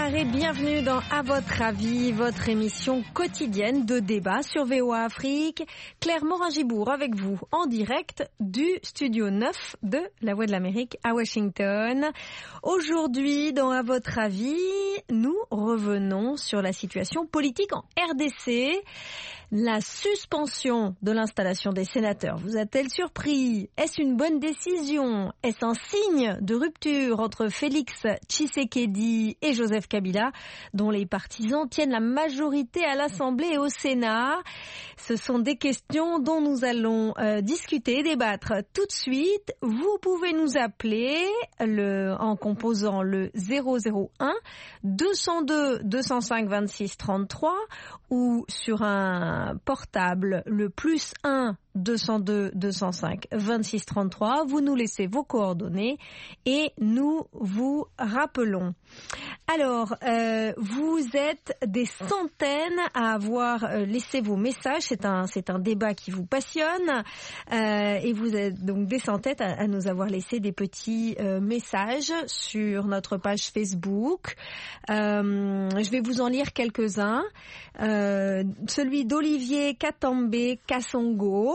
Bonsoir et bienvenue dans À votre avis, votre émission quotidienne de débat sur VOA Afrique. Claire Morin-Gibourg avec vous en direct du studio 9 de La Voix de l'Amérique à Washington. Aujourd'hui, dans À votre avis, nous revenons sur la situation politique en RDC. La suspension de l'installation des sénateurs vous a-t-elle surpris? Est-ce une bonne décision? Est-ce un signe de rupture entre Félix Tshisekedi et Joseph Kabila, dont les partisans tiennent la majorité à l'Assemblée et au Sénat? Ce sont des questions dont nous allons discuter et débattre tout de suite. Vous pouvez nous appeler en composant le 001 202 205 26 33 ou sur un portable le +1 202 205 26 33. Vous nous laissez vos coordonnées et nous vous rappelons. Alors, vous êtes des centaines à avoir laissé vos messages. C'est un débat qui vous passionne et vous êtes donc des centaines à nous avoir laissé des petits messages sur notre page Facebook. Je vais vous en lire quelques-uns. Celui d'Olivier Katambe Kassongo.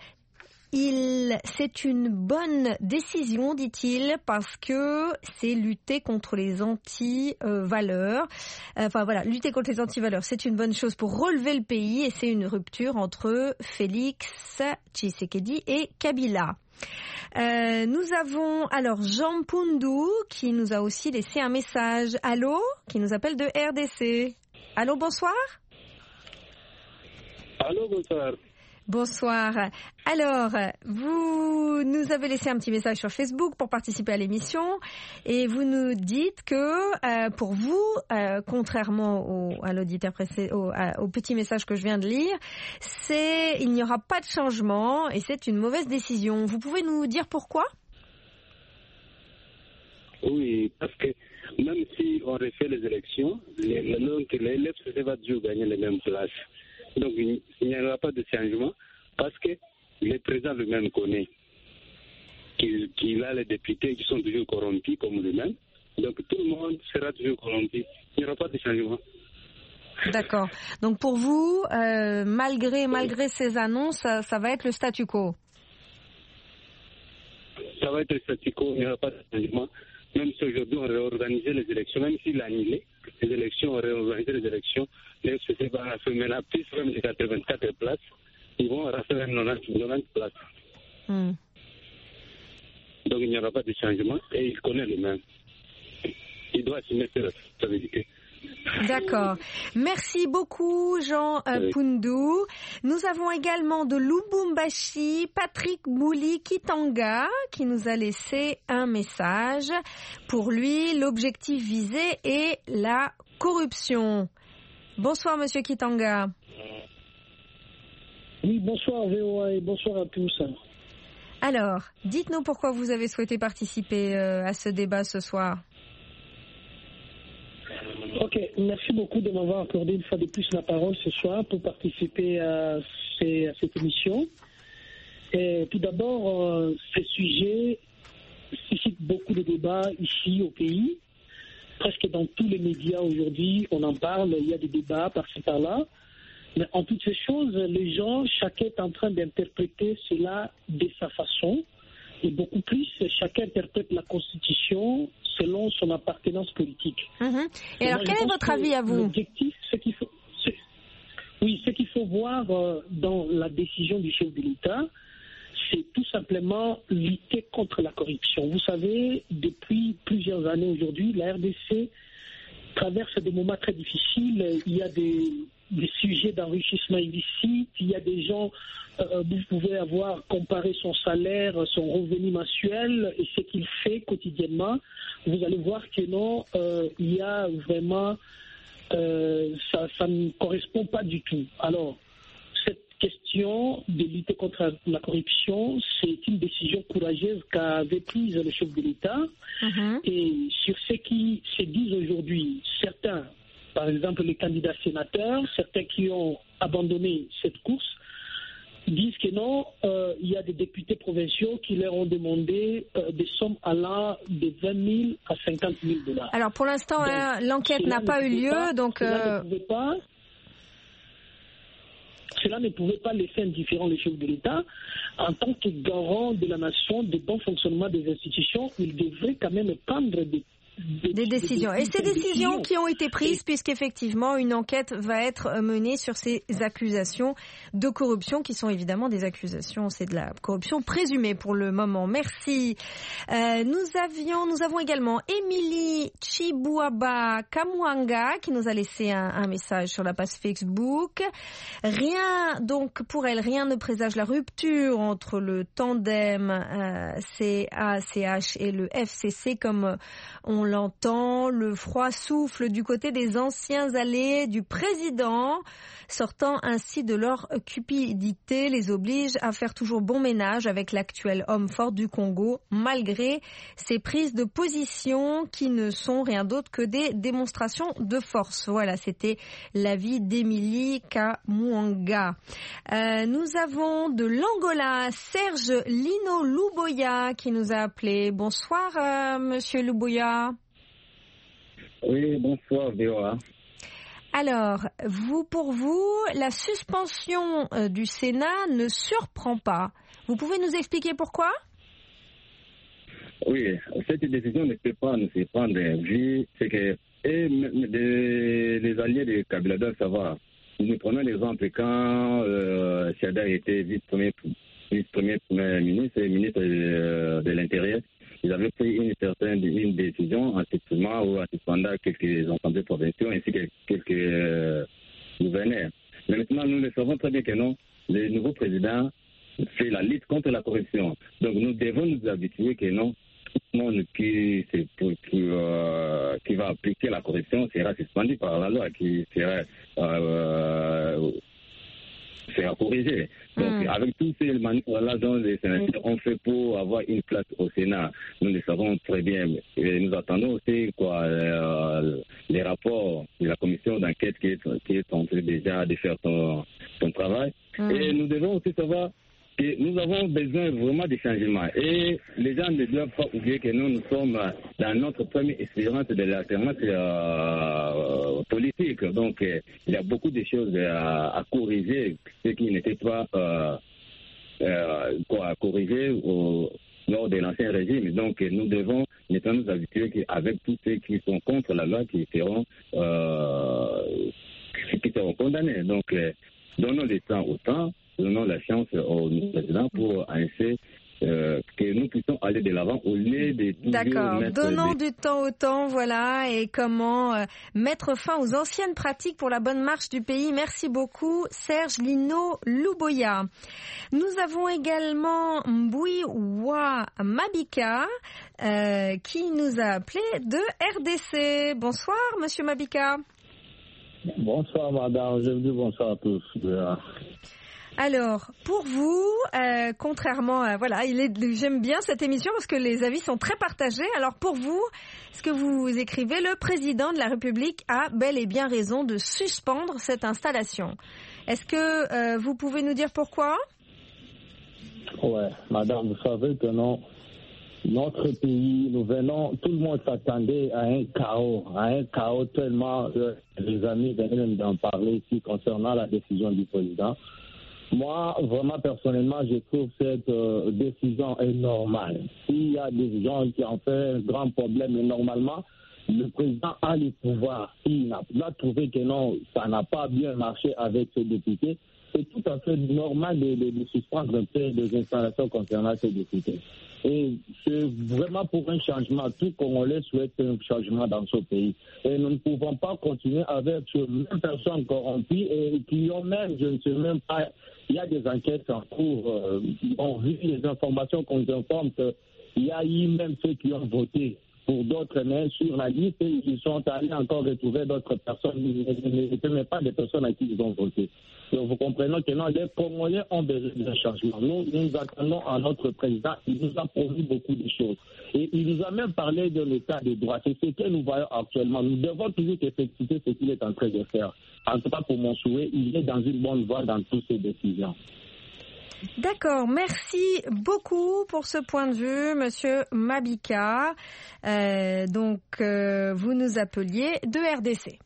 C'est une bonne décision, dit-il, parce que c'est lutter contre les anti-valeurs. Lutter contre les anti-valeurs, c'est une bonne chose pour relever le pays et c'est une rupture entre Félix Tshisekedi et Kabila. Nous avons alors Jean Poundou qui nous a aussi laissé un message. Allô, qui nous appelle de RDC. Allô, bonsoir. Allô, bonsoir. Bonsoir. Alors, vous nous avez laissé un petit message sur Facebook pour participer à l'émission et vous nous dites que pour vous, contrairement à l'auditeur au petit message que je viens de lire, il n'y aura pas de changement et c'est une mauvaise décision. Vous pouvez nous dire pourquoi? Oui, parce que même si on refait les élections, les FCC va toujours gagner les mêmes places. Donc il n'y aura pas de changement parce que le président lui-même connaît qu'il a les députés qui sont toujours corrompus comme lui-même. Donc tout le monde sera toujours corrompu. Il n'y aura pas de changement. D'accord. Donc pour vous, malgré ces annonces, ça va être le statu quo. Ça va être le statu quo, il n'y aura pas de changement. Même si aujourd'hui on réorganisait les élections, même s'il a annulé les élections, on réorganisait les élections, les FCC va faire maintenant plus même de 84 places, ils vont rafler 90 places. Donc il n'y aura pas de changement et il connaît le même. Il doit assumer ses responsabilités. D'accord. Merci beaucoup, Jean Poundou. Nous avons également de Lubumbashi, Patrick Mouli Kitanga, qui nous a laissé un message. Pour lui, l'objectif visé est la corruption. Bonsoir, Monsieur Kitanga. Oui, bonsoir VOA et bonsoir à tous. Alors, dites-nous pourquoi vous avez souhaité participer à ce débat ce soir. Ok, merci beaucoup de m'avoir accordé une fois de plus la parole ce soir pour participer à cette émission. Et tout d'abord, ce sujet suscite beaucoup de débats ici au pays. Presque dans tous les médias aujourd'hui, on en parle, il y a des débats par-ci par-là. Mais en toutes ces choses, les gens, chacun est en train d'interpréter cela de sa façon. Et beaucoup plus, chacun interprète la Constitution selon son appartenance politique. Et alors, quel est votre avis à vous? L'objectif, ce qu'il faut voir dans la décision du chef de l'État, c'est tout simplement lutter contre la corruption. Vous savez, depuis plusieurs années aujourd'hui, la RDC traverse des moments très difficiles. Il y a des sujets d'enrichissement illicite, il y a des gens, vous pouvez avoir comparé son salaire, son revenu mensuel et ce qu'il fait quotidiennement. Vous allez voir que non, il y a vraiment, ça ne correspond pas du tout. Alors, cette question de lutter contre la corruption, c'est une décision courageuse qu'avait prise le chef de l'État. Et sur ce qui se dit aujourd'hui, certains, par exemple les candidats sénateurs, certains qui ont abandonné cette course, disent que non, il y a des députés provinciaux qui leur ont demandé des sommes allant de 20 000 à 50 000 $. Alors pour l'instant, l'enquête n'a pas eu lieu, donc... Cela ne pouvait pas laisser indifférent le chef de l'État. En tant que garant de la nation, du bon fonctionnement des institutions, il devrait quand même prendre des décisions. Et ces décisions qui ont été prises, puisqu'effectivement une enquête va être menée sur ces accusations de corruption, qui sont évidemment des accusations, c'est de la corruption présumée pour le moment. Merci. Nous avons également Émilie Chibouaba Kamwanga qui nous a laissé un message sur la page Facebook. Donc pour elle, rien ne présage la rupture entre le tandem CACH et le FCC comme on l'entend. Le froid souffle du côté des anciens alliés du président, sortant ainsi de leur cupidité, les oblige à faire toujours bon ménage avec l'actuel homme fort du Congo, malgré ses prises de position qui ne sont rien d'autre que des démonstrations de force. Voilà, c'était l'avis d'Émilie Kamwanga. Nous avons de l'Angola Serge Lino Luboya qui nous a appelé. Bonsoir, Monsieur Luboya. Oui, bonsoir, VOA. Alors, pour vous, la suspension du Sénat ne surprend pas. Vous pouvez nous expliquer pourquoi ? Oui, cette décision ne peut pas nous surprendre, vu que les alliés de Kabila doivent savoir. Nous prenons l'exemple quand Chada était vice-premier ministre et ministre de l'Intérieur. Ils avaient pris une décision en suspendant ou en suspendant quelques assemblées provinciaux ainsi que quelques gouverneurs. Mais maintenant, nous le savons très bien que non, le nouveau président fait la lutte contre la corruption. Donc nous devons nous habituer que non, tout le monde qui va appliquer la corruption sera suspendu par la loi, qui sera corrigé. Donc, avec tous ces manœuvres-là dont les sénateurs ont fait pour avoir une place au Sénat, nous le savons très bien. Et nous attendons aussi les rapports de la commission d'enquête qui est en train déjà de faire son travail. Et nous devons aussi savoir que nous avons besoin vraiment de changements. Et les gens ne doivent pas oublier que nous sommes dans notre première expérience de l'alternance politique. Donc, il y a beaucoup de choses à corriger, ce qui n'était pas corrigé lors de l'ancien régime. Donc, nous devons maintenant nous habituer qu'avec tous ceux qui sont contre la loi, qui seront condamnés. Donc, donnons le temps au temps. Donnons la chance au président pour ainsi que nous puissions aller de l'avant au lieu de toujours D'accord, donnons du temps au temps, voilà, et comment mettre fin aux anciennes pratiques pour la bonne marche du pays. Merci beaucoup, Serge Lino Luboya. Nous avons également Mbouiwa Mabika qui nous a appelé de RDC. Bonsoir, Monsieur Mabika. Bonsoir, madame. Je vous dis bonsoir à tous. Alors, pour vous, contrairement à... Voilà, j'aime bien cette émission parce que les avis sont très partagés. Alors, pour vous, ce que vous écrivez, le président de la République a bel et bien raison de suspendre cette installation. Est-ce que vous pouvez nous dire pourquoi ? Ouais, madame, vous savez que non, notre pays, tout le monde s'attendait à un chaos tellement les amis venaient d'en parler ici concernant la décision du président. Moi, vraiment, personnellement, je trouve cette décision est normale. S'il y a des gens qui ont fait un grand problème, mais normalement, le président a le pouvoir. Il a trouvé que non, ça n'a pas bien marché avec ses députés. C'est tout à fait normal de suspendre un peu les installations concernant ces députés. Et c'est vraiment pour un changement. Tout Congolais souhaite un changement dans ce pays. Et nous ne pouvons pas continuer avec ces mêmes personnes corrompues et qui ont même, je ne sais même pas, il y a des enquêtes en cours. On vu les informations qu'on nous informe qu'il y a eu même ceux qui ont voté pour d'autres, mais sur la liste, ils sont allés encore retrouver d'autres personnes. Ils n'étaient même pas des personnes à qui ils ont voté. Donc vous comprenez que non, les Congolais ont besoin d'un changement. Nous attendons à notre président. Il nous a promis beaucoup de choses. Et il nous a même parlé de l'état de droit. C'est ce que nous voyons actuellement. Nous devons toujours effectuer ce qu'il est en train de faire. En tout cas, pour mon souhait, il est dans une bonne voie dans toutes ces décisions. D'accord, merci beaucoup pour ce point de vue, Monsieur Mabika. Vous nous appeliez de RDC.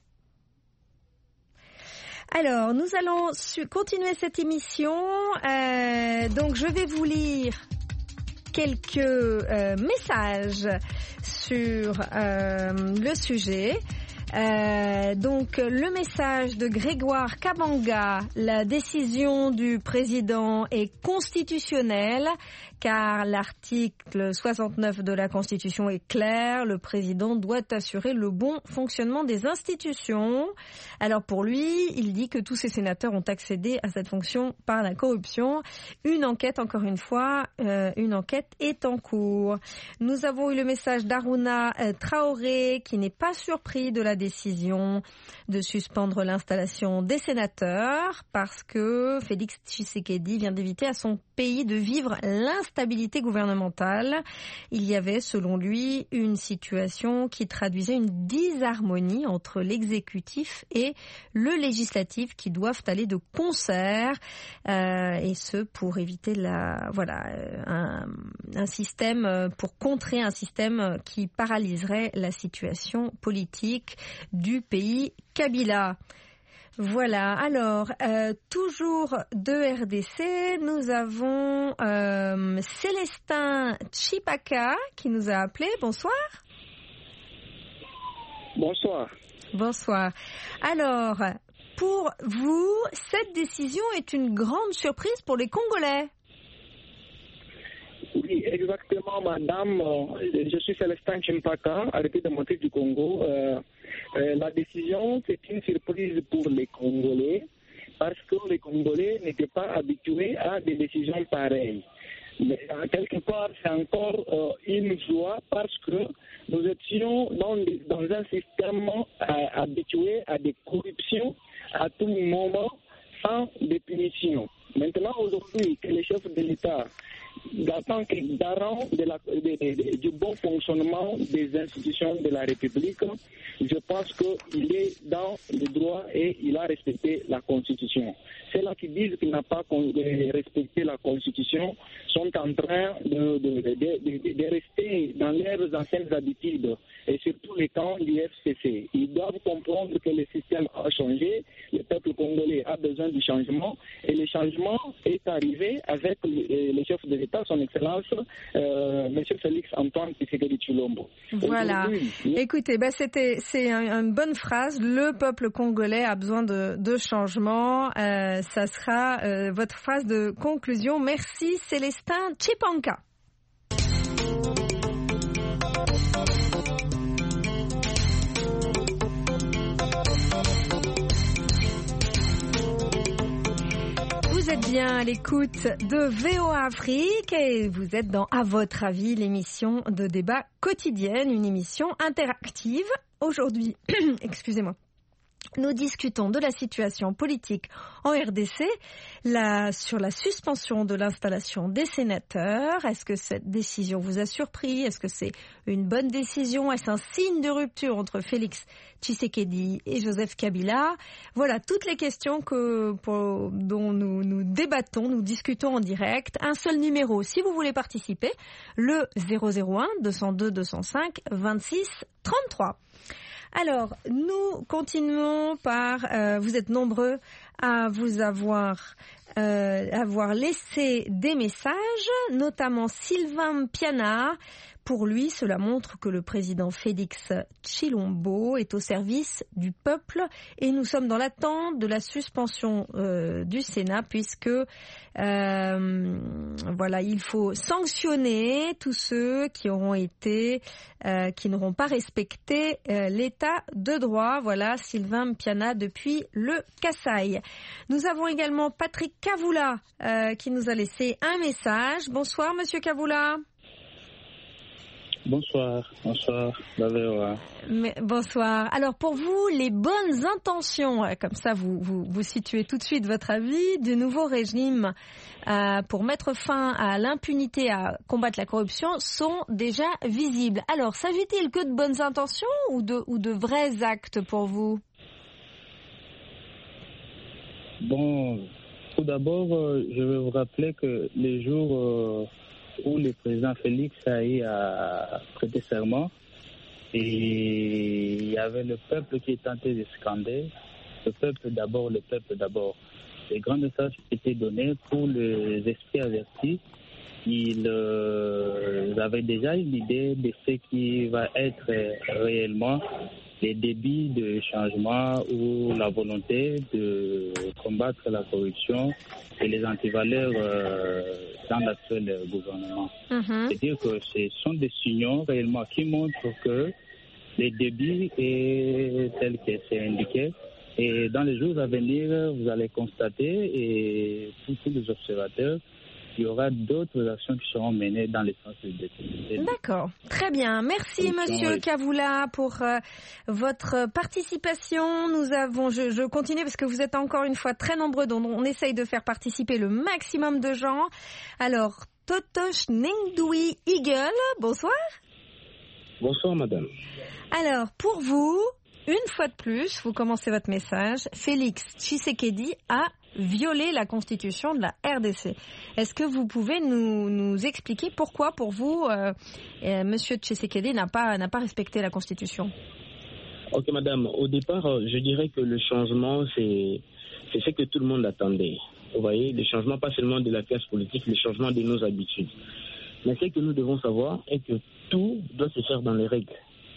Alors, nous allons continuer cette émission. Donc, je vais vous lire quelques messages sur le sujet. Donc le message de Grégoire Kabanga: la décision du président est constitutionnelle car l'article 69 de la Constitution est clair, le président doit assurer le bon fonctionnement des institutions. Alors pour lui, il dit que tous ces sénateurs ont accédé à cette fonction par la corruption. Une enquête, encore une fois, une enquête est en cours. Nous avons eu le message d'Aruna Traoré qui n'est pas surpris de la décision de suspendre l'installation des sénateurs parce que Félix Tshisekedi vient d'éviter à son pays de vivre l'instabilité gouvernementale. Il y avait, selon lui, une situation qui traduisait une disharmonie entre l'exécutif et le législatif qui doivent aller de concert, et ce pour éviter un système, pour contrer un système qui paralyserait la situation politique du pays Kabila. Voilà, alors, toujours de RDC, nous avons Célestin Chipaka qui nous a appelé. Bonsoir. Bonsoir. Bonsoir. Alors, pour vous, cette décision est une grande surprise pour les Congolais. Oui, exactement, madame. Je suis Célestin Chimpaka, arrêté de motif du Congo. La décision, c'est une surprise pour les Congolais parce que les Congolais n'étaient pas habitués à des décisions pareilles. Mais quelque part, c'est encore une joie parce que nous étions dans un système habitué à des corruptions à tout moment sans définition. Maintenant, aujourd'hui, que les chefs de l'État, en tant que garant du bon fonctionnement des institutions de la République, je pense qu'il est dans le droit et il a respecté la Constitution. Ceux-là qui disent qu'il n'a pas respecté la Constitution sont en train de rester dans leurs anciennes habitudes et surtout les camps du FCC. Ils doivent comprendre que le système a changé, le peuple congolais a besoin du changement et le changement est arrivé avec le chef de l'État, son Excellence, M. Félix Antoine Tshisekedi Tshilombo. Voilà. Écoutez, c'est une bonne phrase. Le peuple congolais a besoin de changement. Ça sera votre phrase de conclusion. Merci Célestin Chipanka. Vous êtes bien à l'écoute de VOA Afrique et vous êtes dans À votre avis, l'émission de débat quotidienne, une émission interactive. Aujourd'hui, excusez-moi, nous discutons de la situation politique en RDC, sur la suspension de l'installation des sénateurs. Est-ce que cette décision vous a surpris? Est-ce que c'est une bonne décision? Est-ce un signe de rupture entre Félix Tshisekedi et Joseph Kabila? Voilà toutes les questions dont nous débattons, nous discutons en direct. Un seul numéro si vous voulez participer, le 001 202 205 26 33. Alors, nous continuons par... vous êtes nombreux à vous avoir laissé des messages, notamment Sylvain Piana. Pour lui, cela montre que le président Félix Tshilombo est au service du peuple et nous sommes dans l'attente de la suspension du Sénat puisque il faut sanctionner tous ceux qui n'auront pas respecté l'état de droit. Voilà, Sylvain Piana depuis le Kasaï. Nous avons également Patrick Kavoula qui nous a laissé un message. Bonsoir, Monsieur Kavoula. Bonsoir, la VOA. Bonsoir. Alors pour vous, les bonnes intentions, comme ça vous situez tout de suite votre avis, du nouveau régime pour mettre fin à l'impunité, à combattre la corruption, sont déjà visibles. Alors s'agit-il que de bonnes intentions ou de vrais actes pour vous? Bon, Tout d'abord, je vais vous rappeler que les jours où le président Félix a prêté serment, et il y avait le peuple qui est tenté de scander, le peuple d'abord, le peuple d'abord. Les grands messages étaient donnés pour les esprits avertis. Ils avaient déjà une idée de ce qui va être réellement les débits de changement ou la volonté de combattre la corruption et les antivaleurs dans l'actuel gouvernement. C'est-à-dire que ce sont des signaux réellement qui montrent que les débits est tel que c'est indiqué. Et dans les jours à venir, vous allez constater, et pour tous les observateurs, il y aura d'autres actions qui seront menées dans le sens du député. D'accord, très bien. Merci Monsieur Kavoula pour votre participation. Je continue parce que vous êtes encore une fois très nombreux, donc on essaye de faire participer le maximum de gens. Alors, Totosh Nengdoui Eagle, bonsoir. Bonsoir madame. Alors, pour vous, une fois de plus, vous commencez votre message, Félix Tshisekedi a violé la constitution de la RDC. Est-ce que vous pouvez nous expliquer pourquoi, pour vous, Monsieur Tshisekedi n'a pas respecté la constitution? Ok, madame. Au départ, je dirais que le changement, c'est ce que tout le monde attendait. Vous voyez, le changement pas seulement de la classe politique, le changement de nos habitudes. Mais ce que nous devons savoir est que tout doit se faire dans les règles.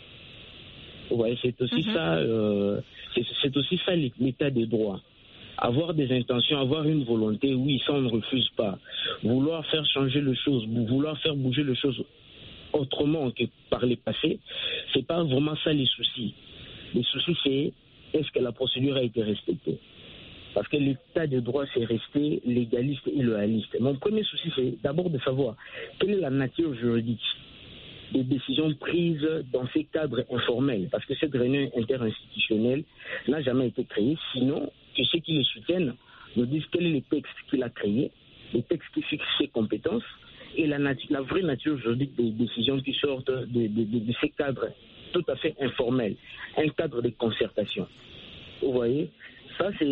Vous voyez, c'est aussi ça, c'est aussi ça l'état des droits. Avoir des intentions, avoir une volonté, oui, ça on ne refuse pas. Vouloir faire changer les choses, vouloir faire bouger les choses autrement que par le passé, c'est pas vraiment ça les soucis. Les soucis, c'est est-ce que la procédure a été respectée? Parce que l'état de droit, c'est resté légaliste et loyaliste. Mon premier souci, c'est d'abord de savoir quelle est la nature juridique des décisions prises dans ces cadres informels. Parce que cette réunion interinstitutionnelle n'a jamais été créée, sinon que ceux qui le soutiennent nous disent quel est le texte qu'il a créé, le texte qui fixe ses compétences et la vraie nature juridique des décisions qui sortent de ces cadres tout à fait informels, un cadre de concertation. Vous voyez, ça c'est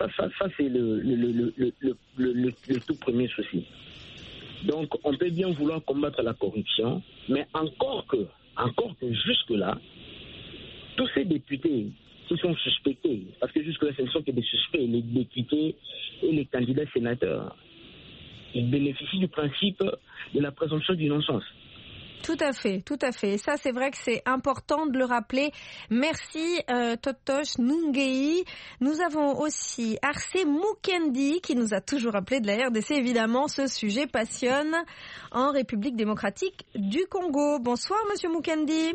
le tout premier souci. Donc on peut bien vouloir combattre la corruption, mais encore que jusque-là, tous ces députés qui sont suspectés, parce que jusque-là ce ne sont que des suspects, les députés et les candidats sénateurs, ils bénéficient du principe de la présomption d'innocence. Tout à fait, tout à fait. Ça, c'est vrai que c'est important de le rappeler. Merci, Totosh Nungei. Nous avons aussi Arsé Mukendi, qui nous a toujours rappelé de la RDC. Évidemment, ce sujet passionne en République démocratique du Congo. Bonsoir, Monsieur Mukendi.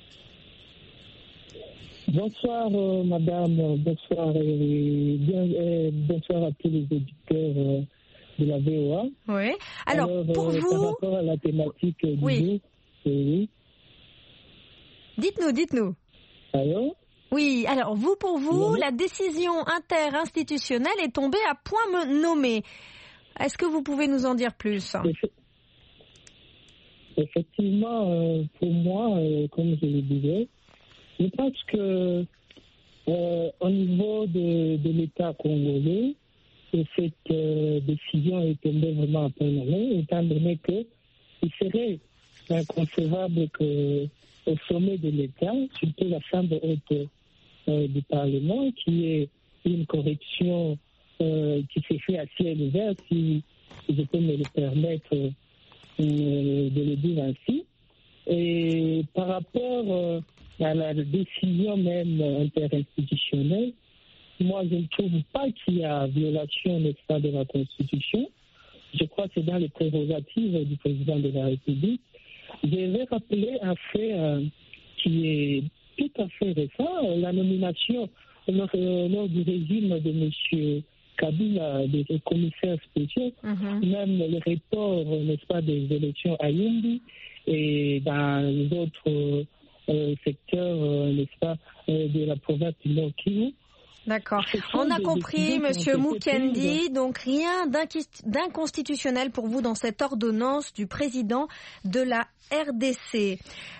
Bonsoir, madame. Bonsoir, bonsoir à tous les auditeurs de la VOA. Oui. Alors pour vous... Par rapport à la thématique du jour, oui. Dites-nous. Allô? Oui, alors pour vous, la décision interinstitutionnelle est tombée à point nommé. Est-ce que vous pouvez nous en dire plus? Effectivement, pour moi, comme je le disais, je pense que au niveau de l'État congolais, cette décision est tombée vraiment à point nommé, étant donné qu'il serait inconcevable qu'au sommet de l'État, surtout la Chambre haute du Parlement, qui est une correction qui s'est faite à ciel ouvert, si je peux me le permettre de le dire ainsi. Et par rapport à la décision même interinstitutionnelle, moi je ne trouve pas qu'il y a violation, n'est-ce pas, de la Constitution. Je crois que c'est dans les prérogatives du président de la République. Je vais rappeler un fait qui est tout à fait récent, la nomination lors du régime de M. Kabila des commissaires spéciaux, même le report, n'est-ce pas, des élections à Yumbi et dans d'autres secteurs, n'est-ce pas, de la province du Nord Kivu, D'accord. On a compris, Monsieur Mukendi, donc rien d'inconstitutionnel pour vous dans cette ordonnance du président de la RDC.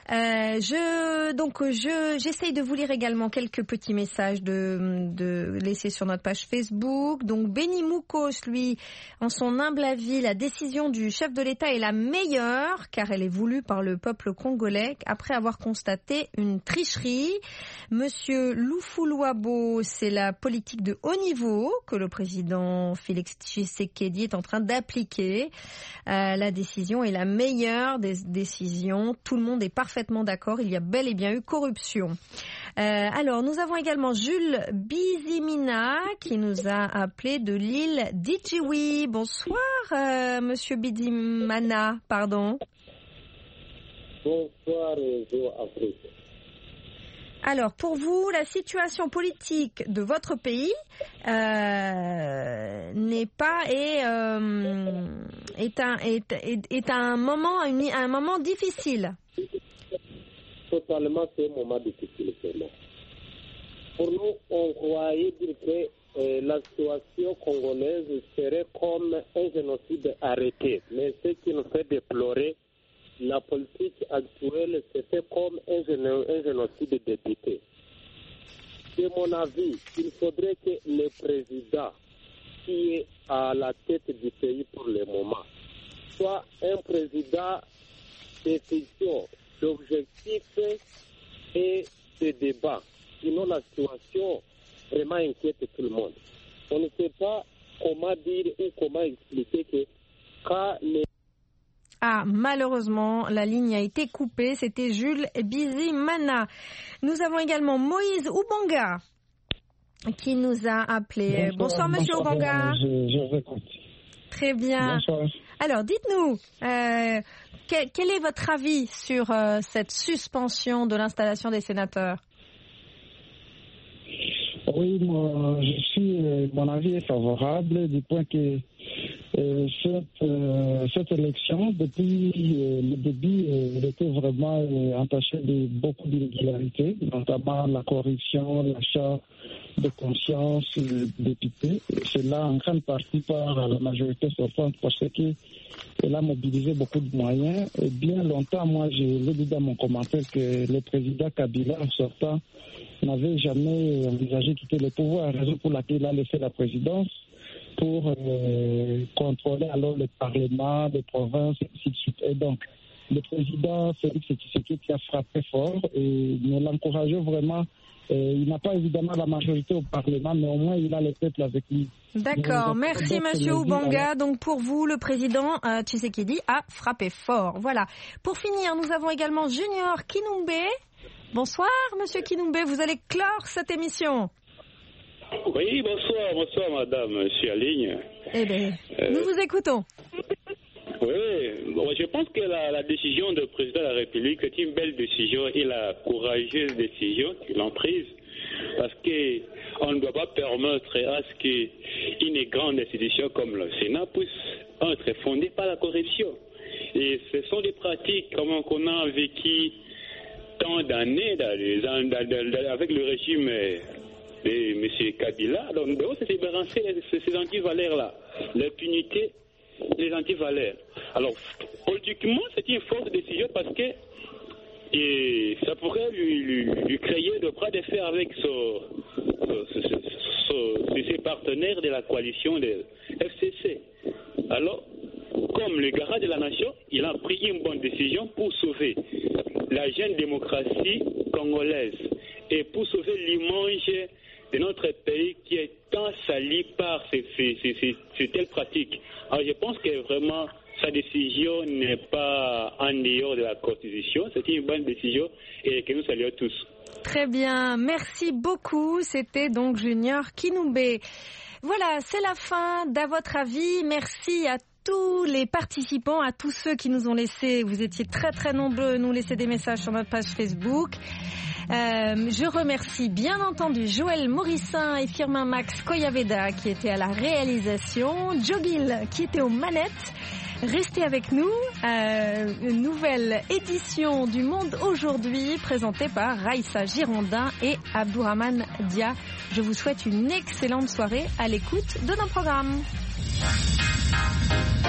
J'essaye de vous lire également quelques petits messages de laisser sur notre page Facebook. Donc Benny Moukos, lui, en son humble avis, la décision du chef de l'État est la meilleure car elle est voulue par le peuple congolais après avoir constaté une tricherie. Monsieur Loufoulouabo, c'est la politique de haut niveau que le président Félix Tshisekedi est en train d'appliquer. La décision est la meilleure des décisions. Tout le monde est parfaitement d'accord. Il y a bel et bien eu corruption. Alors, nous avons également Jules Bizimina qui nous a appelé de l'île d'Idjiwi. Bonsoir, Monsieur Bizimana, pardon. Bonsoir, Afrique. Alors, pour vous, la situation politique de votre pays n'est pas est un moment difficile. Totalement, c'est un moment difficile pour nous. Pour nous, on croyait dire que la situation congolaise serait comme un génocide arrêté. Mais ce qui nous fait déplorer, la politique actuelle, c'était comme un génocide débuté. De mon avis, il faudrait que le président qui est à la tête du pays pour le moment soit un président de vision, d'objectifs et de débat. Sinon, la situation vraiment inquiète tout le monde. On ne sait pas comment dire ou comment expliquer que quand les... Ah, malheureusement, la ligne a été coupée. C'était Jules Bizimana. Nous avons également Moïse Oubanga qui nous a appelé. Bonsoir Monsieur Oubanga. Je vous écoute. Très bien. Bonsoir. Alors, dites-nous, quel est votre avis sur cette suspension de l'installation des sénateurs? Oui, mon avis est favorable du point que cette élection, depuis le début, elle était vraiment entachée de beaucoup d'irrégularités, notamment la corruption, l'achat de conscience des députés. Cela en grande partie par la majorité sortante parce qu'elle a mobilisé beaucoup de moyens. Et bien longtemps, moi, je l'ai dit dans mon commentaire que le président Kabila, en sortant, n'avait jamais envisagé de quitter le pouvoir, raison pour laquelle il a laissé la présidence pour contrôler alors le Parlement, les provinces, et ainsi de suite. Et donc, le président Félix Tshisekedi qui a frappé fort et nous l'encourageons vraiment. Il n'a pas évidemment la majorité au Parlement, mais au moins il a le peuple avec lui. D'accord, merci Monsieur Oubanga. Donc pour vous, le président Tshisekedi a frappé fort. Voilà. Pour finir, nous avons également Junior Kinumbe. Bonsoir Monsieur Kinumbe, vous allez clore cette émission. Oui, bonsoir madame, je suis en ligne. Eh bien, nous vous écoutons. Oui, bon, je pense que la décision du président de la République est une belle décision et la courageuse décision qu'il a prise parce qu'on ne doit pas permettre à ce qu'une grande institution comme le Sénat puisse être fondée par la corruption. Et ce sont des pratiques qu'on a vécues tant d'années avec le régime de M. Kabila. Donc, on s'est débarrassé de ces antivaleurs-là, l'impunité, les antivaleurs. Alors, politiquement, c'est une forte décision parce que ça pourrait lui créer de bras de fer avec ses partenaires de la coalition de FCC. Alors, comme le garant de la nation, il a pris une bonne décision pour sauver la jeune démocratie congolaise et pour sauver l'image de notre pays qui est tant sali par ces telles pratiques. Alors je pense que vraiment sa décision n'est pas en dehors de la Constitution, c'est une bonne décision et que nous saluons tous. Très bien, merci beaucoup. C'était donc Junior Kinumbe. Voilà, c'est la fin d'À votre avis. Merci à tous les participants, à tous ceux qui nous ont laissé, vous étiez très très nombreux, nous laisser des messages sur notre page Facebook. Je remercie bien entendu Joël Morissin et Firmin Max Koyaveda qui étaient à la réalisation, Jogil qui était aux manettes. Restez avec nous, une nouvelle édition du Monde aujourd'hui présentée par Raïssa Girondin et Abdourahmane Dia. Je vous souhaite une excellente soirée à l'écoute de nos programmes.